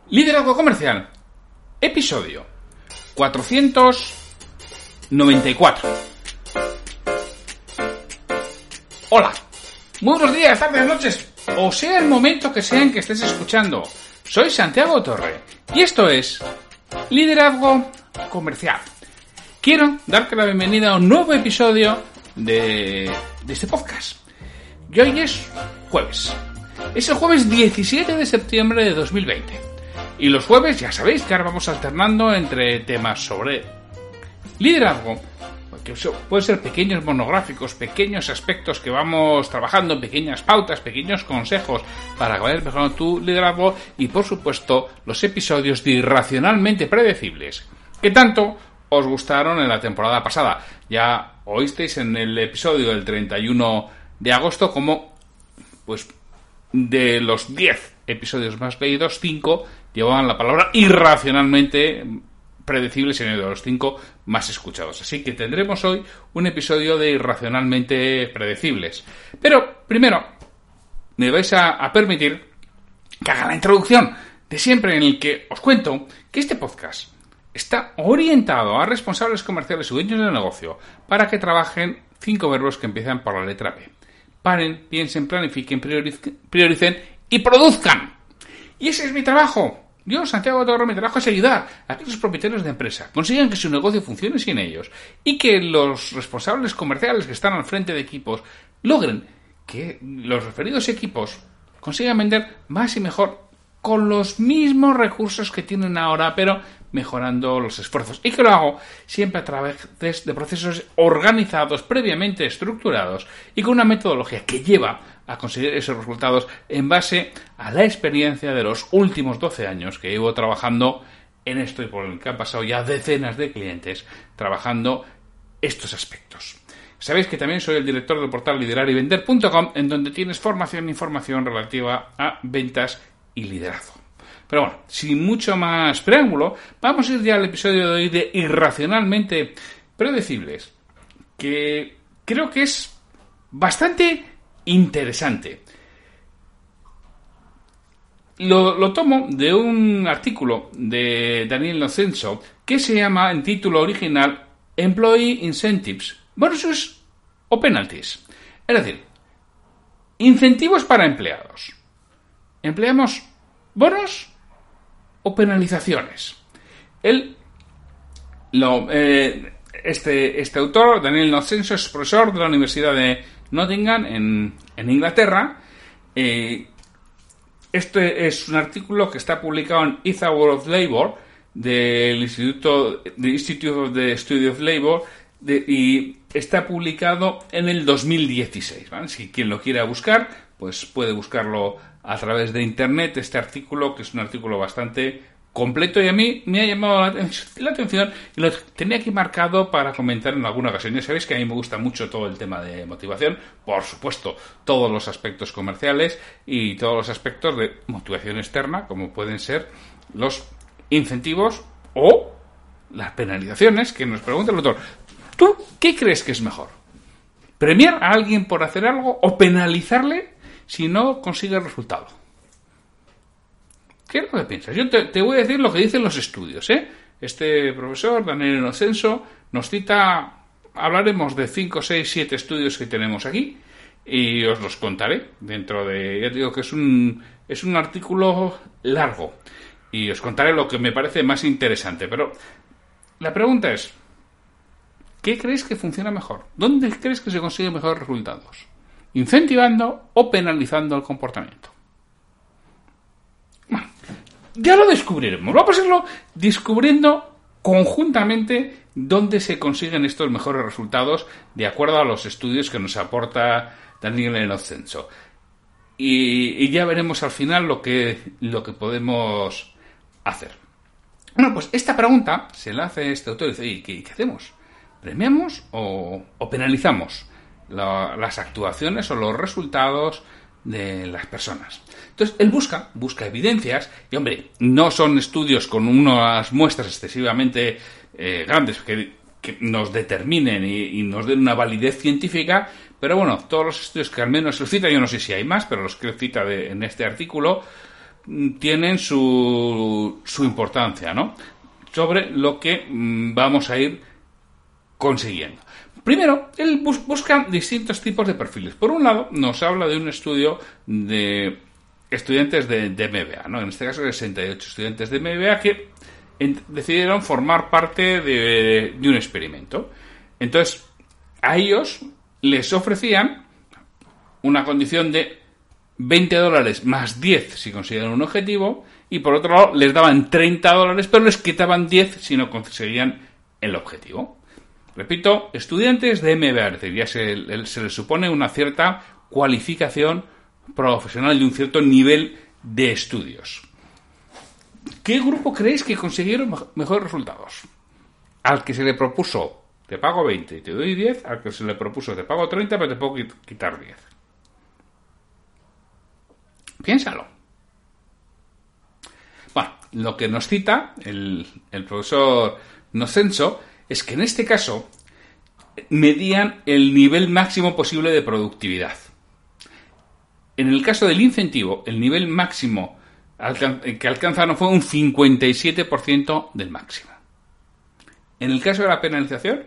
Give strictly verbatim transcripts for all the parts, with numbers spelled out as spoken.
Liderazgo Comercial, episodio cuatrocientos noventa y cuatro. Hola, muy buenos días, tardes, noches, o sea el momento que sea en que estés escuchando. Soy Santiago Torre y esto es Liderazgo Comercial. Quiero darte la bienvenida a un nuevo episodio de, de este podcast. Y hoy es jueves. Es el jueves diecisiete de septiembre de dos mil veinte. Y los jueves ya sabéis que ahora vamos alternando entre temas sobre liderazgo, que pueden ser pequeños monográficos, pequeños aspectos que vamos trabajando, pequeñas pautas, pequeños consejos para que vayas mejorando tu liderazgo, y por supuesto los episodios de Irracionalmente Predecibles, que tanto os gustaron en la temporada pasada. Ya oísteis en el episodio del treinta y uno de agosto como, pues, de los diez episodios más leídos, cinco llevaban la palabra irracionalmente predecibles en el de los cinco más escuchados. Así que tendremos hoy un episodio de Irracionalmente Predecibles. Pero primero me vais a, a permitir que haga la introducción de siempre, en el que os cuento que este podcast está orientado a responsables comerciales y dueños de negocio para que trabajen cinco verbos que empiezan por la letra P. Paren, piensen, planifiquen, prioricen, prioricen y produzcan. Y ese es mi trabajo. Yo, Santiago Torre, mi trabajo es ayudar a que los propietarios de empresa consigan que su negocio funcione sin ellos y que los responsables comerciales que están al frente de equipos logren que los referidos equipos consigan vender más y mejor con los mismos recursos que tienen ahora, pero mejorando los esfuerzos. Y que lo hago siempre a través de procesos organizados, previamente estructurados y con una metodología que lleva a conseguir esos resultados en base a la experiencia de los últimos doce años que llevo trabajando en esto y por el que han pasado ya decenas de clientes trabajando estos aspectos. Sabéis que también soy el director del portal liderar y vender punto com, en donde tienes formación e información relativa a ventas y liderazgo. Pero bueno, sin mucho más preámbulo, vamos a ir ya al episodio de hoy de Irracionalmente Predecibles, que creo que es bastante interesante. Lo, lo tomo de un artículo de Daniel Inocenso que se llama, en título original, Employee Incentives versus o Penalties. Es decir, incentivos para empleados. ¿Empleamos bonos o penalizaciones? Él, lo, eh, este, este autor, Daniel Inocenso, es profesor de la Universidad de Nottingham en, en Inglaterra. Eh, este es un artículo que está publicado en It's a World of Labor del Instituto de Institute of the Study of Labor de, y está publicado en el dos mil dieciséis, ¿vale? Si quien lo quiera buscar, pues puede buscarlo a través de internet, este artículo, que es un artículo bastante completo y a mí me ha llamado la, la atención y lo tenía aquí marcado para comentar en alguna ocasión. Ya sabéis que a mí me gusta mucho todo el tema de motivación, por supuesto, todos los aspectos comerciales y todos los aspectos de motivación externa, como pueden ser los incentivos o las penalizaciones, que nos pregunta el autor. ¿Tú qué crees que es mejor? ¿Premiar a alguien por hacer algo o penalizarle si no consigue el resultado? ¿Qué es lo que piensas? Yo te, te voy a decir lo que dicen los estudios, ¿eh? Este profesor, Daniel Inocenso, nos cita, hablaremos de cinco, seis, siete estudios que tenemos aquí y os los contaré dentro de, ya digo que es un, es un artículo largo y os contaré lo que me parece más interesante, pero la pregunta es, ¿qué creéis que funciona mejor? ¿Dónde crees que se consiguen mejores resultados? ¿Incentivando o penalizando el comportamiento? Bueno, ya lo descubriremos. Vamos a irlo descubriendo conjuntamente dónde se consiguen estos mejores resultados de acuerdo a los estudios que nos aporta Daniel Inocenso. Y, y ya veremos al final lo que, lo que podemos hacer. Bueno, pues esta pregunta se la hace este autor y dice, ¿y qué, qué hacemos? ¿Premiamos o, o penalizamos la, las actuaciones o los resultados de las personas? Entonces, él busca, busca evidencias, y hombre, no son estudios con unas muestras excesivamente eh, grandes que, que nos determinen y, y nos den una validez científica, pero bueno, todos los estudios que al menos él cita, yo no sé si hay más, pero los que él cita de, en este artículo, tienen su, su importancia, ¿no? Sobre lo que mmm, vamos a ir consiguiendo. Primero, él bus- busca distintos tipos de perfiles. Por un lado, nos habla de un estudio de estudiantes de, de M B A, ¿no? En este caso, sesenta y ocho estudiantes de M B A que en, decidieron formar parte de, de un experimento. Entonces, a ellos les ofrecían una condición de veinte dólares más diez si conseguían un objetivo, y por otro lado les daban treinta dólares, pero les quitaban diez si no conseguían el objetivo. Repito, estudiantes de M B A, es decir, ya se, se les supone una cierta cualificación profesional y un cierto nivel de estudios. ¿Qué grupo creéis que consiguieron mejores resultados? Al que se le propuso, te pago veinte y te doy diez, al que se le propuso, te pago treinta, pero te puedo quitar diez. Piénsalo. Bueno, lo que nos cita el, el profesor Nocenso es que en este caso medían el nivel máximo posible de productividad. En el caso del incentivo, el nivel máximo que alcanzaron fue un cincuenta y siete por ciento del máximo. En el caso de la penalización,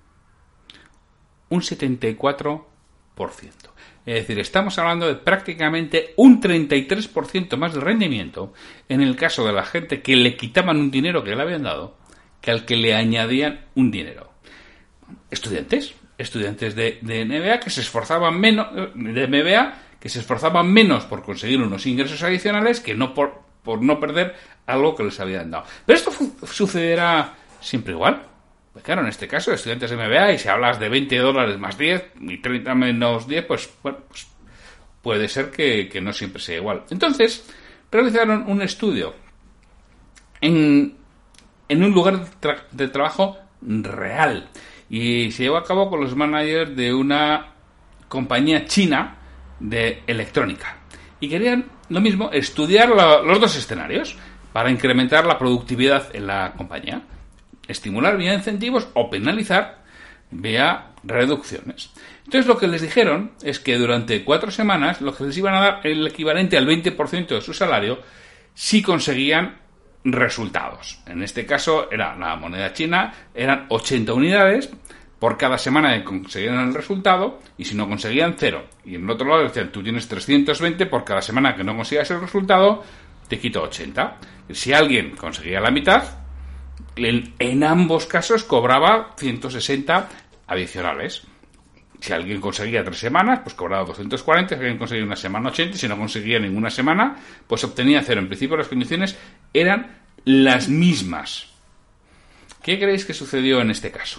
un setenta y cuatro por ciento. Es decir, estamos hablando de prácticamente un treinta y tres por ciento más de rendimiento en el caso de la gente que le quitaban un dinero que le habían dado que al que le añadían un dinero. Estudiantes, estudiantes de, de M B A que se esforzaban menos, de M B A que se esforzaban menos por conseguir unos ingresos adicionales que no por, por no perder algo que les habían dado. Pero esto fu- sucederá siempre igual. Pues claro, en este caso, estudiantes de M B A, y si hablas de veinte dólares más diez y treinta menos diez, pues, bueno, pues puede ser que, que no siempre sea igual. Entonces, realizaron un estudio en, en un lugar de, tra- de trabajo real y se llevó a cabo con los managers de una compañía china de electrónica. Y querían, lo mismo, estudiar la, los dos escenarios para incrementar la productividad en la compañía. Estimular vía incentivos o penalizar vía reducciones. Entonces lo que les dijeron es que durante cuatro semanas lo que les iban a dar el equivalente al veinte por ciento de su salario si conseguían resultados. En este caso era la moneda china, eran ochenta unidades por cada semana que conseguían el resultado, y si no conseguían, cero. Y en el otro lado decían, tú tienes trescientos veinte por cada semana que no consigas el resultado, te quito ochenta. Si alguien conseguía la mitad, En, en ambos casos cobraba ciento sesenta adicionales. Si alguien conseguía tres semanas, pues cobraba doscientos cuarenta. Si alguien conseguía una semana, ochenta. Si no conseguía ninguna semana, pues obtenía cero. En principio las condiciones eran las mismas. ¿Qué creéis que sucedió en este caso?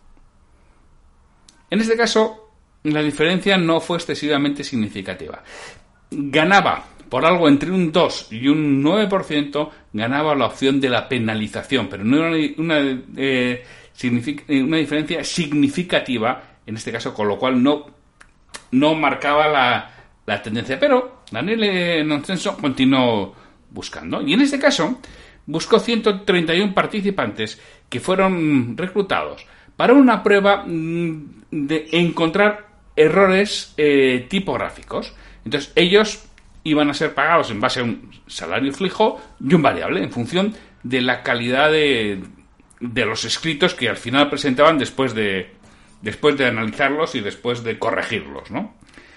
En este caso, la diferencia no fue excesivamente significativa. Ganaba por algo entre un dos y un nueve por ciento, ganaba la opción de la penalización, pero no era una, una, eh, signific- una diferencia significativa en este caso, con lo cual no, no marcaba la, la tendencia. Pero Daniel Nocenso continuó buscando, y en este caso buscó ciento treinta y uno participantes que fueron reclutados para una prueba de encontrar errores eh, tipográficos. Entonces ellos iban a ser pagados en base a un salario fijo y un variable en función de la calidad de, de los escritos que al final presentaban después de, después de analizarlos y después de corregirlos, ¿no?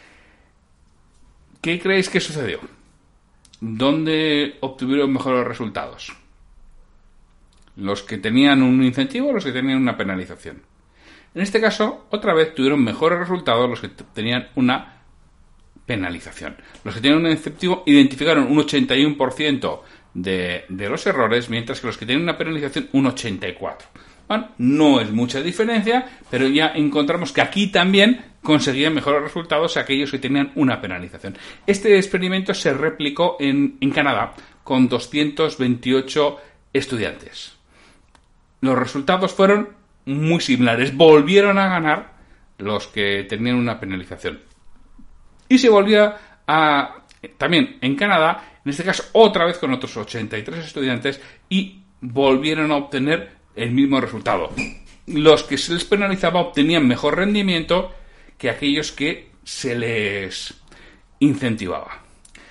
¿Qué creéis que sucedió? ¿Dónde obtuvieron mejores resultados? ¿Los que tenían un incentivo o los que tenían una penalización? En este caso, otra vez tuvieron mejores resultados los que t- tenían una penalización. Los que tenían un incentivo identificaron un ochenta y uno por ciento de, de los errores, mientras que los que tenían una penalización un ochenta y cuatro por ciento. Bueno, no es mucha diferencia, pero ya encontramos que aquí también conseguían mejores resultados aquellos que tenían una penalización. Este experimento se replicó en, en Canadá con doscientos veintiocho estudiantes. Los resultados fueron muy similares. Volvieron a ganar los que tenían una penalización. Y se volvió a, también en Canadá, en este caso otra vez con otros ochenta y tres estudiantes, y volvieron a obtener el mismo resultado. Los que se les penalizaba obtenían mejor rendimiento que aquellos que se les incentivaba.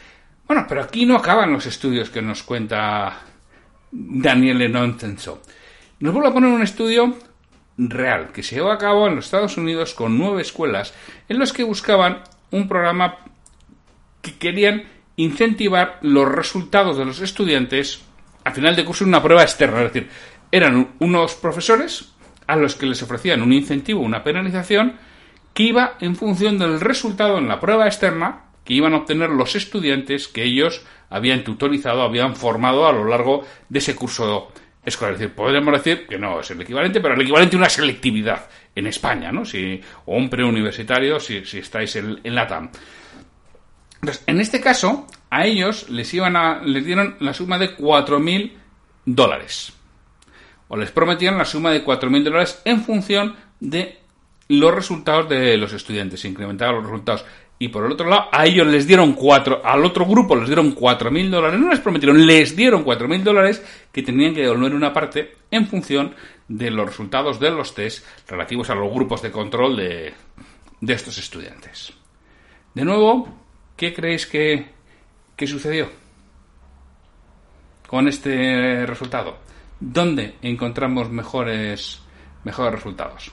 Bueno, pero aquí no acaban los estudios que nos cuenta Daniele Noncenso. Nos vuelve a poner un estudio real que se llevó a cabo en los Estados Unidos con nueve escuelas en los que buscaban un programa que querían incentivar los resultados de los estudiantes a final de curso en una prueba externa. Es decir, eran unos profesores a los que les ofrecían un incentivo, una penalización, que iba en función del resultado en la prueba externa que iban a obtener los estudiantes que ellos habían tutorizado, habían formado a lo largo de ese curso escolar. Es decir, podríamos decir que no es el equivalente, pero el equivalente a una selectividad en España, ¿no? Si, o un preuniversitario si, si estáis en, en LATAM. Entonces, en este caso, a ellos les iban a, les dieron la suma de cuatro mil dólares. O les prometían la suma de cuatro mil dólares en función de los resultados de los estudiantes. Se incrementaban los resultados. Y por el otro lado, a ellos les dieron cuatro, al otro grupo les dieron cuatro mil dólares, no les prometieron, les dieron cuatro mil dólares que tenían que devolver una parte en función de los resultados de los test relativos a los grupos de control de, de estos estudiantes. De nuevo, ¿qué creéis que, que sucedió con este resultado? ¿Dónde encontramos mejores, mejores resultados?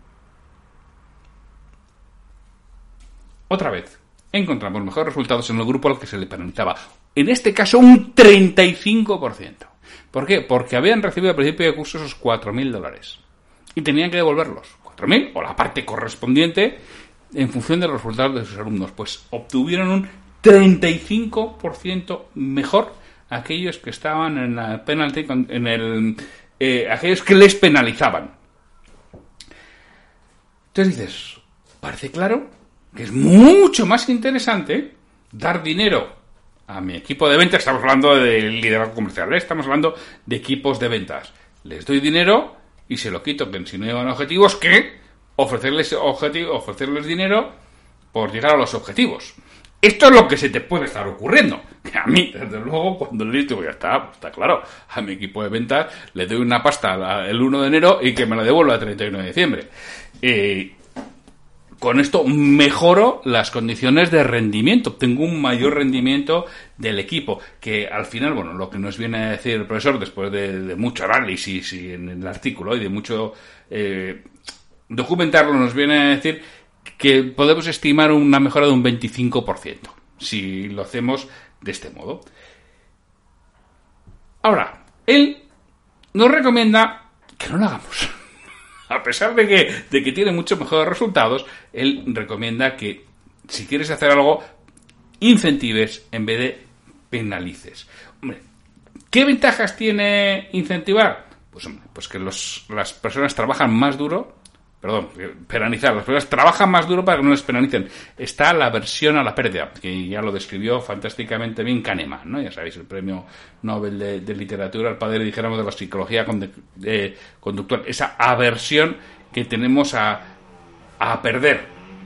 Otra vez, encontramos mejores resultados en el grupo al que se le penalizaba. En este caso, un treinta y cinco por ciento. ¿Por qué? Porque habían recibido al principio de curso esos cuatro mil dólares. Y tenían que devolverlos. cuatro mil o la parte correspondiente en función de los resultados de sus alumnos. Pues obtuvieron un treinta y cinco por ciento mejor aquellos que estaban en la penalty, en el, eh, aquellos que les penalizaban. Entonces dices, parece claro que es mucho más interesante dar dinero a mi equipo de ventas. Estamos hablando de liderazgo comercial, ¿eh? Estamos hablando de equipos de ventas. Les doy dinero y se lo quito, que si no llevan objetivos, que ofrecerles, objetivo, ofrecerles dinero por llegar a los objetivos. Esto es lo que se te puede estar ocurriendo. A mí, desde luego, cuando le digo, ya está, pues está claro, a mi equipo de ventas le doy una pasta el uno de enero y que me la devuelva el treinta y uno de diciembre. Eh... Con esto mejoro las condiciones de rendimiento, obtengo un mayor rendimiento del equipo, que al final, bueno, lo que nos viene a decir el profesor después de, de mucho análisis y en el artículo y de mucho eh, documentarlo, nos viene a decir que podemos estimar una mejora de un veinticinco por ciento si lo hacemos de este modo. Ahora, él nos recomienda que no lo hagamos. A pesar de que, de que tiene muchos mejores resultados, él recomienda que si quieres hacer algo, incentives en vez de penalices. Hombre, ¿qué ventajas tiene incentivar? Pues, hombre, pues que los, las personas trabajan más duro. Perdón, penalizar. Las personas trabajan más duro para que no les penalicen. Está la aversión a la pérdida, que ya lo describió fantásticamente bien Kahneman, ¿no? Ya sabéis, el premio Nobel de, de literatura, el padre, dijéramos, de la psicología conde, eh, conductual. Esa aversión que tenemos a, a perder.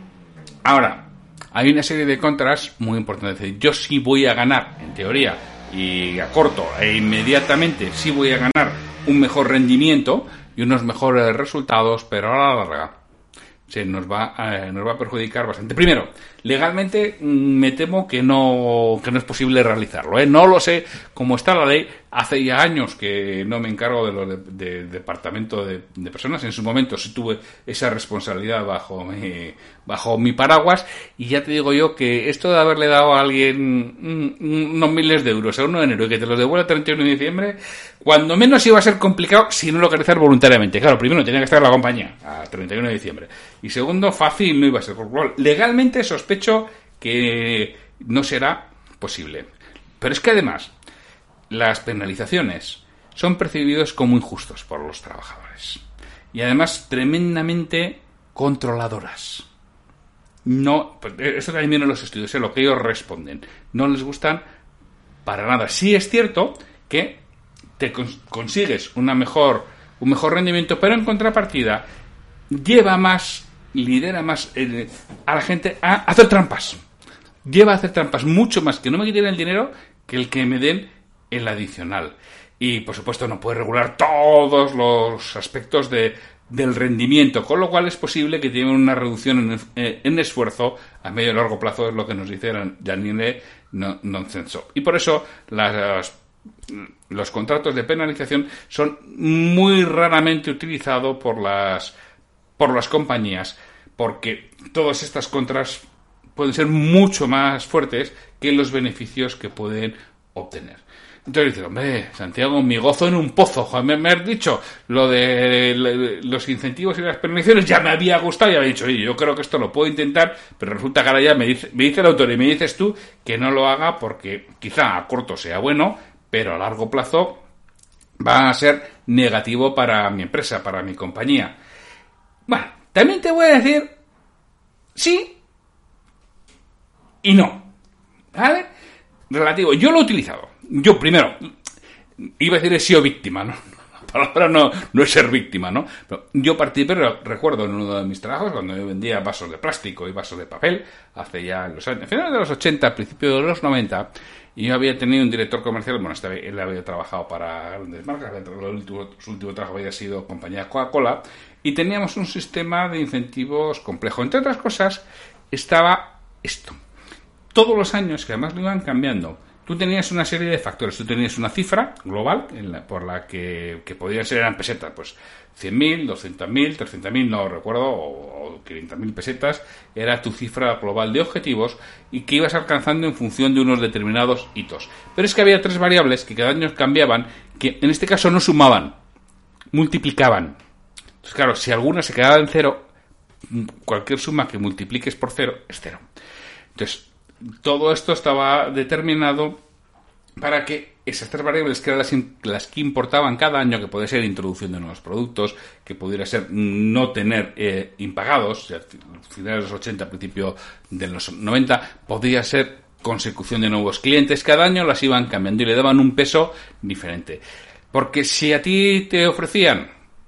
Ahora, hay una serie de contras muy importantes. Yo sí voy a ganar, en teoría, y a corto e inmediatamente sí voy a ganar un mejor rendimiento y unos mejores resultados, pero a la larga se nos va a, nos va a perjudicar bastante. Primero, legalmente me temo que no que no es posible realizarlo, ¿eh? No lo sé cómo está la ley. Hace ya años que no me encargo de lo de, de, de departamento de, de personas. En su momento sí tuve esa responsabilidad bajo mi, bajo mi paraguas, y ya te digo yo que esto de haberle dado a alguien unos miles de euros a uno de enero y que te los devuelva el treinta y uno de diciembre, cuando menos iba a ser complicado si no lo quería hacer voluntariamente. Claro, primero tenía que estar la compañía a treinta y uno de diciembre. Y segundo, fácil no iba a ser. Legalmente sospecho que no será posible. Pero es que además, las penalizaciones son percibidos como injustos por los trabajadores. Y además tremendamente controladoras. No, pues esto también viene en los estudios, ¿eh? Lo que ellos responden. No les gustan para nada. Sí es cierto que te cons- consigues una mejor, un mejor rendimiento, pero en contrapartida lleva más, lidera más eh, a la gente a hacer trampas. Lleva a hacer trampas mucho más que no me quiten el dinero que el que me den el adicional. Y por supuesto no puede regular todos los aspectos de, del rendimiento, con lo cual es posible que tenga una reducción en, en esfuerzo a medio y largo plazo, es lo que nos dice Daniele no, nonsenso. Y por eso las, los contratos de penalización son muy raramente utilizados por las, por las compañías, porque todas estas contras pueden ser mucho más fuertes que los beneficios que pueden obtener. Entonces dice, hombre, Santiago, mi gozo en un pozo. Joder, me has dicho lo de los incentivos y las penalizaciones, ya me había gustado, ya me he dicho, oye, yo creo que esto lo puedo intentar, pero resulta que ahora ya me dice, me dice el autor y me dices tú que no lo haga porque quizá a corto sea bueno, pero a largo plazo va a ser negativo para mi empresa, para mi compañía. Bueno, también te voy a decir sí y no, ¿vale? Relativo, yo lo he utilizado. Yo primero, iba a decir he sido víctima, ¿no? La palabra no, no es ser víctima, ¿no? Pero yo participé, recuerdo en uno de mis trabajos, cuando yo vendía vasos de plástico y vasos de papel, hace ya los años, a finales de los ochenta, principios de los noventa, y yo había tenido un director comercial, bueno, este, él había trabajado para grandes marcas, el último, su último trabajo había sido compañía Coca-Cola, y teníamos un sistema de incentivos complejo. Entre otras cosas, estaba esto. Todos los años, que además lo iban cambiando, tú tenías una serie de factores. Tú tenías una cifra global en la, por la que, que podían ser, eran pesetas, pues cien mil, doscientos mil, trescientos mil, no recuerdo, o, o quinientas mil pesetas, era tu cifra global de objetivos y que ibas alcanzando en función de unos determinados hitos. Pero es que había tres variables que cada año cambiaban, que en este caso no sumaban, multiplicaban. Entonces, claro, si alguna se quedaba en cero, cualquier suma que multipliques por cero es cero. Entonces, todo esto estaba determinado para que esas tres variables, que eran las, las que importaban cada año, que podía ser introducción de nuevos productos, que pudiera ser no tener eh, impagados, a finales de los ochenta, principio de los noventa, podía ser consecución de nuevos clientes, cada año las iban cambiando y le daban un peso diferente. Porque si a ti te ofrecían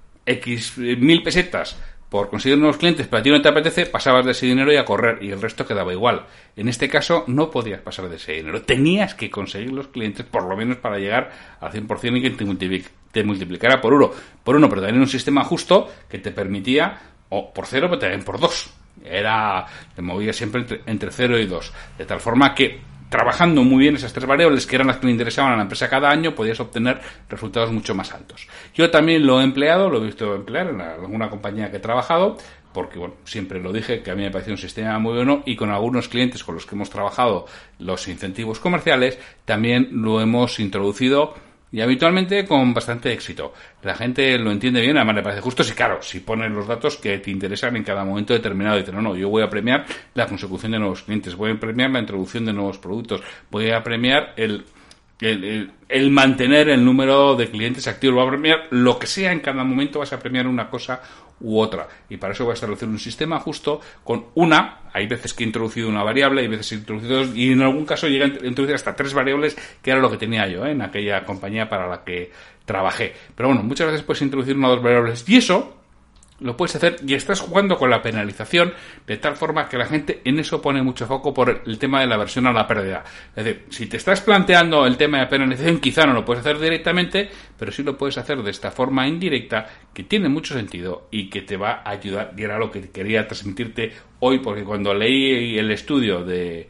X mil pesetas por conseguir nuevos clientes, pero a ti no te apetece, pasabas de ese dinero y a correr, y el resto quedaba igual. En este caso, no podías pasar de ese dinero. Tenías que conseguir los clientes, por lo menos para llegar al cien por ciento y que te, multiplic- te multiplicara por uno. Por uno, pero también un sistema justo que te permitía, o por cero, pero también por dos. Era, te movías siempre entre, entre cero y dos. De tal forma que, trabajando muy bien esas tres variables, que eran las que le interesaban a la empresa cada año, podías obtener resultados mucho más altos. Yo también lo he empleado, lo he visto emplear en alguna compañía que he trabajado, porque bueno, siempre lo dije, que a mí me pareció un sistema muy bueno, y con algunos clientes con los que hemos trabajado los incentivos comerciales, también lo hemos introducido, y habitualmente con bastante éxito. La gente lo entiende bien, además le parece justo. Si claro, si pones los datos que te interesan en cada momento determinado, y dices, no, no, yo voy a premiar la consecución de nuevos clientes, voy a premiar la introducción de nuevos productos, voy a premiar el, el, el, el mantener el número de clientes activos, voy a premiar lo que sea, en cada momento vas a premiar una cosa u otra, y para eso voy a establecer un sistema justo con una, hay veces que he introducido una variable, hay veces que he introducido dos, y en algún caso llegué a introducir hasta tres variables, que era lo que tenía yo, ¿eh? En aquella compañía para la que trabajé. Pero bueno, muchas veces puedes introducir una o dos variables, y eso lo puedes hacer, y estás jugando con la penalización de tal forma que la gente en eso pone mucho foco por el tema de la aversión a la pérdida. Es decir, si te estás planteando el tema de penalización, quizá no lo puedes hacer directamente, pero sí lo puedes hacer de esta forma indirecta, que tiene mucho sentido y que te va a ayudar, y era lo que quería transmitirte hoy, porque cuando leí el estudio de,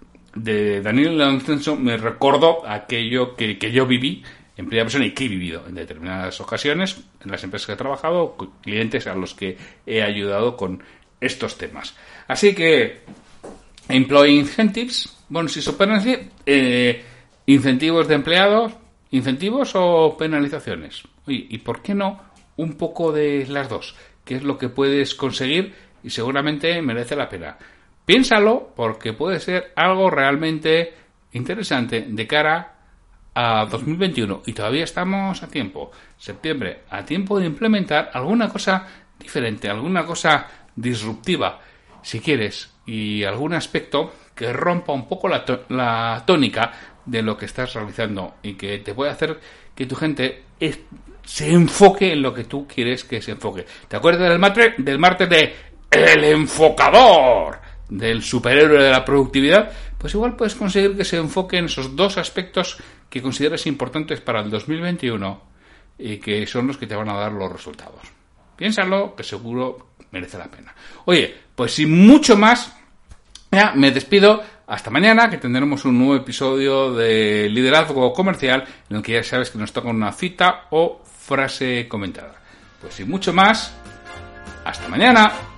de Daniel Nonsenso me recordó aquello que, que yo viví en primera persona y que he vivido en determinadas ocasiones en las empresas que he trabajado, clientes a los que he ayudado con estos temas. Así que Employee Incentives, bonuses o penalties, eh, incentivos de empleados, incentivos o penalizaciones. Oye, ¿y por qué no un poco de las dos? ¿Qué es lo que puedes conseguir? Y seguramente merece la pena. Piénsalo, porque puede ser algo realmente interesante de cara a dos mil veintiuno, y todavía estamos a tiempo, septiembre, a tiempo de implementar alguna cosa diferente, alguna cosa disruptiva, si quieres, y algún aspecto que rompa un poco la, to- la tónica de lo que estás realizando y que te puede hacer que tu gente es, se enfoque en lo que tú quieres que se enfoque. ¿Te acuerdas del martes, del martes de El Enfocador, del superhéroe de la productividad? Pues igual puedes conseguir que se enfoque en esos dos aspectos que consideres importantes para el dos mil veintiuno y que son los que te van a dar los resultados. Piénsalo, que seguro merece la pena. Oye, pues sin mucho más, ya me despido hasta mañana, que tendremos un nuevo episodio de Liderazgo Comercial, en el que ya sabes que nos toca una cita o frase comentada. Pues sin mucho más, hasta mañana.